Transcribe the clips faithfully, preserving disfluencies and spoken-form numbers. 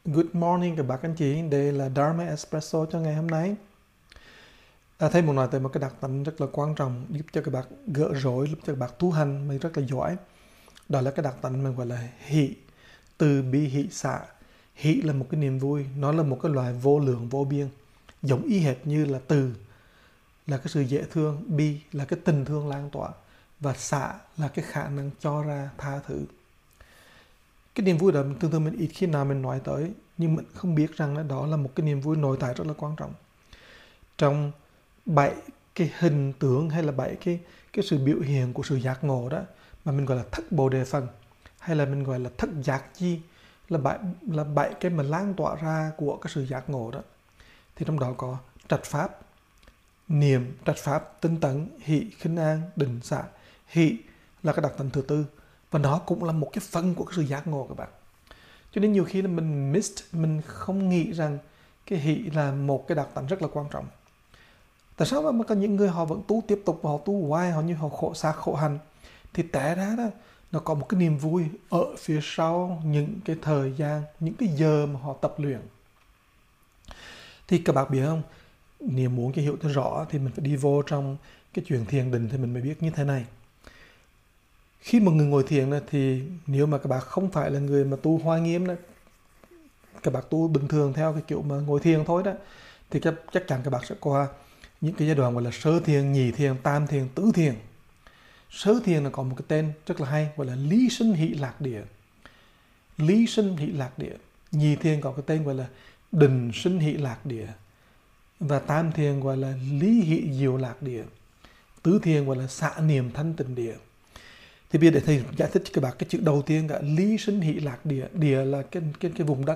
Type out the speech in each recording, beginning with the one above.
Good morning các bác anh chị, đây là Dharma Espresso cho ngày hôm nay. À, thầy muốn nói tới một cái đặc tính rất là quan trọng giúp cho các bác gỡ rối, giúp cho các bác tu hành mình rất là giỏi. Đó là cái đặc tính mình gọi là hỷ, từ bi hỷ xả. Hỷ là một cái niềm vui, nó là một cái loại vô lượng vô biên, giống y hệt như là từ là cái sự dễ thương, bi là cái tình thương lan tỏa, và xả là cái khả năng cho ra tha thứ. Cái niềm vui đó thường thường mình ít khi nào mình nói tới, nhưng mình không biết rằng là đó là một cái niềm vui nội tại rất là quan trọng. Trong bảy cái hình tượng hay là bảy cái cái sự biểu hiện của sự giác ngộ đó mà mình gọi là thất bồ đề phần, hay là mình gọi là thất giác chi, là bảy là bảy cái mà lan tỏa ra của cái sự giác ngộ đó. Thì trong đó có trạch pháp, niệm, trạch pháp, tinh tấn, hỷ, khinh an, định, xả. Hỷ là cái đặc tính thứ tư, và nó cũng là một cái phần của cái sự giác ngộ các bạn. Cho nên nhiều khi là mình missed, mình không nghĩ rằng cái hỷ là một cái đặc tính rất là quan trọng. Tại sao mà có những người họ vẫn tu tiếp tục, họ tu hoài, họ như họ khổ xa khổ hành, thì té ra đó nó có một cái niềm vui ở phía sau những cái thời gian, những cái giờ mà họ tập luyện. Thì các bạn biết không, nếu muốn cái hiểu cho rõ thì mình phải đi vô trong cái chuyện thiền định thì mình mới biết như thế này. Khi một người ngồi thiền thì nếu mà các bạn không phải là người mà tu hoa nghiêm đó, các bạn tu bình thường theo cái kiểu mà ngồi thiền thôi đó, thì chắc chắn các bạn sẽ qua những cái giai đoạn gọi là sơ thiền, nhị thiền, tam thiền, tứ thiền. Sơ thiền là có một cái tên rất là hay, gọi là lý sinh hỷ lạc địa. Lý sinh hỷ lạc địa. Nhị thiền có cái tên gọi là định sinh hỷ lạc địa. Và tam thiền gọi là lý hỷ diệu lạc địa. Tứ thiền gọi là xả niệm thanh tịnh địa. Thì bây giờ để thầy giải thích cho các bạn cái chữ đầu tiên là lý sinh hỷ lạc địa. Địa là cái, cái, cái vùng đất.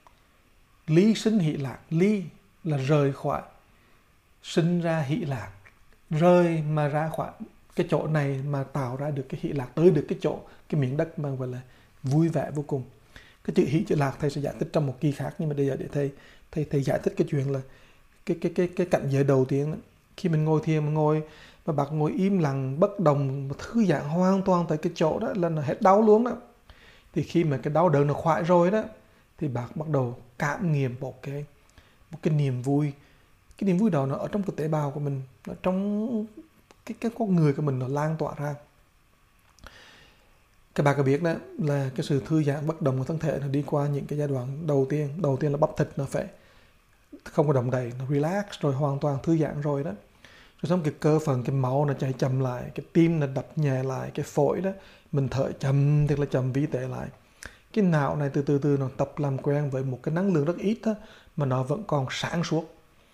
Lý sinh hỷ lạc. Lý là rời khỏi, sinh ra hỷ lạc. Rời mà ra khỏi cái chỗ này mà tạo ra được cái hỷ lạc, tới được cái chỗ, cái miếng đất mà gọi là vui vẻ vô cùng. Cái chữ hỷ, chữ lạc thầy sẽ giải thích trong một kỳ khác, nhưng mà bây giờ để thầy thầy thầy giải thích cái chuyện là cái cái cái cái cảnh giới đầu tiên đó. Khi mình ngồi thiền mà ngồi mà bạn ngồi im lặng, bất động, thư giãn hoàn toàn tới cái chỗ đó là nó hết đau luôn đó. Thì khi mà cái đau đớn nó khỏi rồi đó, thì bạn bắt đầu cảm nghiệm một cái một cái niềm vui. Cái niềm vui đó nó ở trong cái tế bào của mình, nó trong cái cái con người của mình, nó lan tỏa ra. Các bạn có biết đó là cái sự thư giãn bất động của thân thể nó đi qua những cái giai đoạn đầu tiên. Đầu tiên là bắp thịt nó phải không có động đậy, nó relax rồi, hoàn toàn thư giãn rồi đó. Rồi xong cái cơ phần, cái máu nó chạy chậm lại, cái tim nó đập nhẹ lại, cái phổi đó mình thở chậm, thật là chậm vi tệ lại. Cái não này từ từ từ nó tập làm quen với một cái năng lượng rất ít đó, mà nó vẫn còn sáng suốt.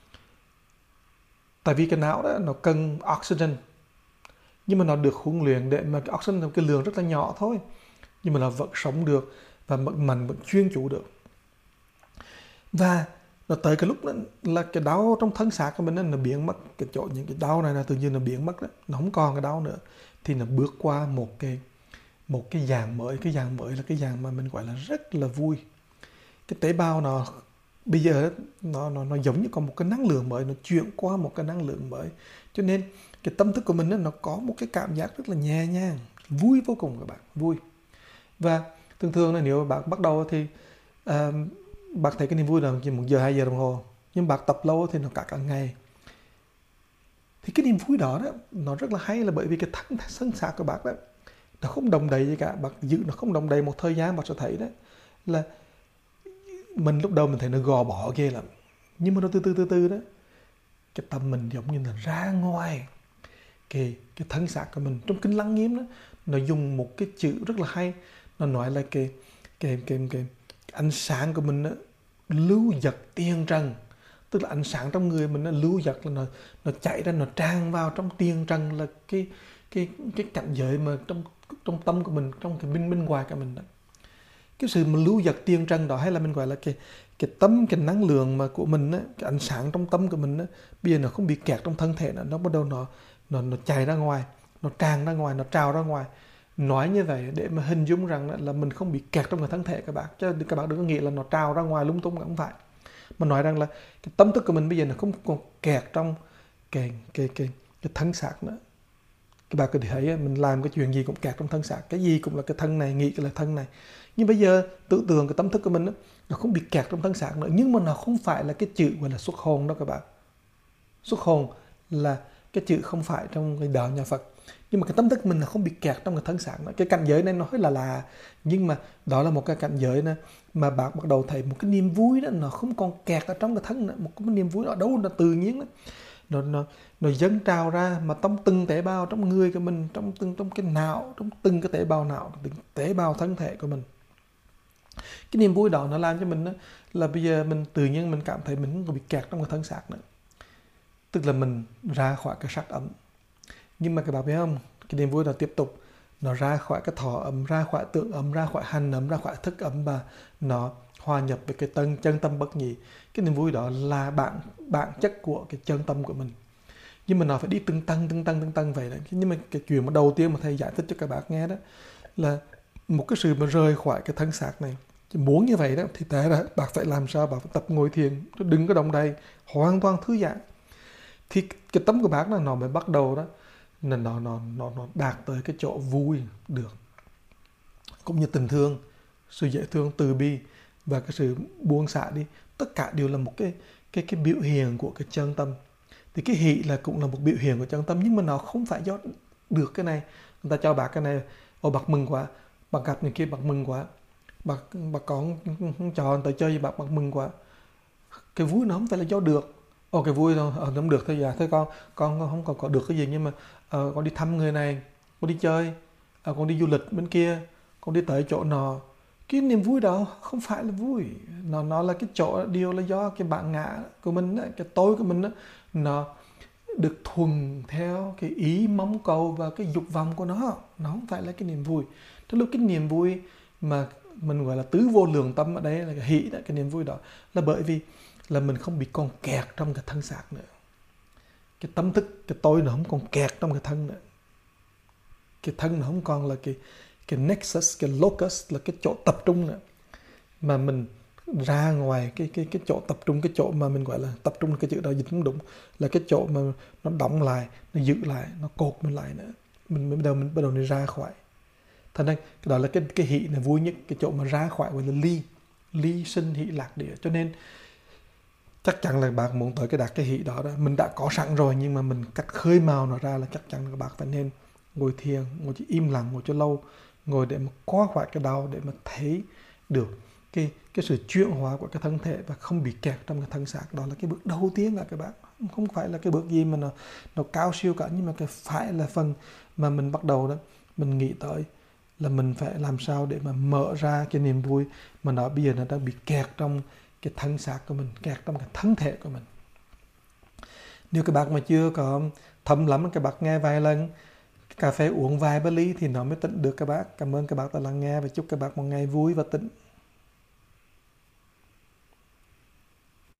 Tại vì cái não đó nó cần oxygen, nhưng mà nó được huấn luyện để mà cái oxygen là cái lượng rất là nhỏ thôi, nhưng mà nó vẫn sống được và mình vẫn chuyên chủ được. Và nó tới cái lúc đó là cái đau trong thân xác của mình đó, nó biến mất. Cái chỗ những cái đau này là tự nhiên nó biến mất đó, nó không còn cái đau nữa, thì nó bước qua một cái một cái dạng mới. Cái dạng mới là cái dạng mà mình gọi là rất là vui. Cái tế bào nó bây giờ nó nó nó giống như có một cái năng lượng mới, nó chuyển qua một cái năng lượng mới, cho nên cái tâm thức của mình đó, nó có một cái cảm giác rất là nhẹ nhàng, vui vô cùng các bạn, vui. Và thường thường là nếu bạn bắt đầu thì uh, bạn thấy cái niềm vui là chỉ một giờ hai giờ đồng hồ, nhưng bạn tập lâu thì nó cả cả ngày. Thì cái niềm vui đó, đó nó rất là hay, là bởi vì cái thân thân xác của bạn đó nó không đồng đầy gì cả. Bạn giữ nó không đồng đầy một thời gian, bạn sẽ thấy đó là mình lúc đầu mình thấy nó gò bó ghê lắm, nhưng mà nó từ từ từ từ đó cái tâm mình giống như là ra ngoài cái cái thân xác của mình. Trong kinh Lăng Nghiêm đó, nó dùng một cái chữ rất là hay, nó nói là cái cái cái cái, cái ánh sáng của mình đó, lưu dật tiền trần. Tức là ánh sáng trong người mình nó lưu dật, là nó nó chảy ra, nó tràn vào trong tiền trần, là cái cái cái cảnh giới mà trong trong tâm của mình, trong cái bên bên ngoài của mình đó. Cái sự mà lưu dật tiền trần đó, hay là mình gọi là cái cái tâm, cái năng lượng mà của mình á, cái ánh sáng trong tâm của mình á, bây giờ nó không bị kẹt trong thân thể nữa, nó bắt đầu nó nó nó chảy ra ngoài, nó tràn ra ngoài, nó trào ra ngoài. Nói như vậy để mà hình dung rằng là mình không bị kẹt trong cái thân thể các bạn, chứ các bạn đừng có nghĩ là nó trào ra ngoài lung tung, không phải. Mà nói rằng là cái tâm thức của mình bây giờ nó không còn kẹt trong cái cái cái cái thân xác nữa. Các bạn có thể thấy mình làm cái chuyện gì cũng kẹt trong thân xác, cái gì cũng là cái thân này, nghĩ là thân này. Nhưng bây giờ tưởng tượng cái tâm thức của mình đó, nó không bị kẹt trong thân xác nữa, nhưng mà nó không phải là cái chữ gọi là xuất hồn đâu các bạn. Xuất hồn là cái chữ không phải trong cái đạo nhà Phật, nhưng mà cái tâm thức mình là không bị kẹt trong cái thân xác nữa. Cái cảnh giới này nói là lạ, nhưng mà đó là một cái cảnh giới này mà bạn bắt đầu thấy một cái niềm vui đó, nó không còn kẹt ở trong cái thân nữa, một cái niềm vui ở đâu nó tự nhiên đó. Nó, nó, nó dâng trào ra mà trong từng tế bào trong người của mình, trong từng trong cái não, trong từng cái tế bào não, từng tế bào thân thể của mình. Cái niềm vui đó nó làm cho mình đó, là bây giờ mình tự nhiên mình cảm thấy mình không còn bị kẹt trong cái thân xác nữa, tức là mình ra khỏi cái sắc ấm. Nhưng mà các bạn biết không, cái niềm vui đó tiếp tục, nó ra khỏi cái thọ ấm, ra khỏi tượng ấm, ra khỏi hành ấm, ra khỏi thức ấm, và nó hòa nhập với cái tân chân tâm bất nhị. Cái niềm vui đó là bản bản chất của cái chân tâm của mình, nhưng mà nó phải đi từng tầng từng tầng từng tầng vậy đấy. Nhưng mà cái chuyện mà đầu tiên mà thầy giải thích cho các bạn nghe đó là một cái sự mà rời khỏi cái thân xác này. Chỉ muốn như vậy đó thì tại là bạn phải làm sao, bạn phải tập ngồi thiền, đừng có động đậy, hoàn toàn thư giãn, thì cái tâm của bác là nó mới bắt đầu đó, là nó nó nó nó đạt tới cái chỗ vui được, cũng như tình thương, sự dễ thương, từ bi và cái sự buông xả đi, tất cả đều là một cái cái cái biểu hiện của cái chân tâm. Thì cái hỷ là cũng là một biểu hiện của chân tâm, nhưng mà nó không phải do được cái này. Người ta cho bác cái này, ô bác mừng quá, bác gặp người kia bác mừng quá, bác bác con cho tới chơi với bác bác mừng quá. Cái vui nó không phải là do được. Ồ cái vui nó không được thôi, dạ thôi con con không còn có được cái gì, nhưng mà uh, con đi thăm người này, con đi chơi, uh, con đi du lịch bên kia, con đi tới chỗ nọ. Cái niềm vui đó không phải là vui, nó nó là cái chỗ điều là do cái bản ngã của mình đó, cái tôi của mình đó, nó được thuần theo cái ý mong cầu và cái dục vọng của nó, nó không phải là cái niềm vui. Thế lúc cái niềm vui mà mình gọi là tứ vô lượng tâm ở đây là cái hỷ đó, cái niềm vui đó là bởi vì là mình không bị còn kẹt trong cái thân xác nữa. Cái tâm thức, cái tôi nó không còn kẹt trong cái thân nữa. Cái thân nó không còn là cái cái nexus, cái locus, là cái chỗ tập trung nữa. Mà mình ra ngoài cái cái cái chỗ tập trung, cái chỗ mà mình gọi là tập trung, cái chữ đó dịch không đúng, là cái chỗ mà nó đóng lại, nó giữ lại, nó cột mình lại nữa. Mình bắt đầu mình bắt đầu đi ra khỏi. Thành ra cái đó là cái cái hỷ là vui nhất, cái chỗ mà ra khỏi gọi là ly, ly sinh hỷ lạc địa. Cho nên chắc chắn là bạn muốn tới cái đạt cái hỷ đó, đó mình đã có sẵn rồi, nhưng mà mình cách khơi mào nó ra là chắc chắn là các bạn phải nên ngồi thiền, ngồi chỉ im lặng, ngồi cho lâu, ngồi để mà qua khỏi cái đau, để mà thấy được cái cái sự chuyển hóa của cái thân thể và không bị kẹt trong cái thân xác. Đó là cái bước đầu tiên là các bạn, không phải là cái bước gì mà nó nó cao siêu cả, nhưng mà cái phải là phần mà mình bắt đầu đó, mình nghĩ tới là mình phải làm sao để mà mở ra cái niềm vui mà nó bây giờ nó đang bị kẹt trong cái thân xác của mình, kẹt trong cái thân thể của mình. Nếu các bạn mà chưa có thấm lắm, các bạn nghe vài lần cà phê uống vài bát ly thì nó mới tỉnh được các bác. Cảm ơn các bạn đã lắng nghe và chúc các bạn một ngày vui và tỉnh.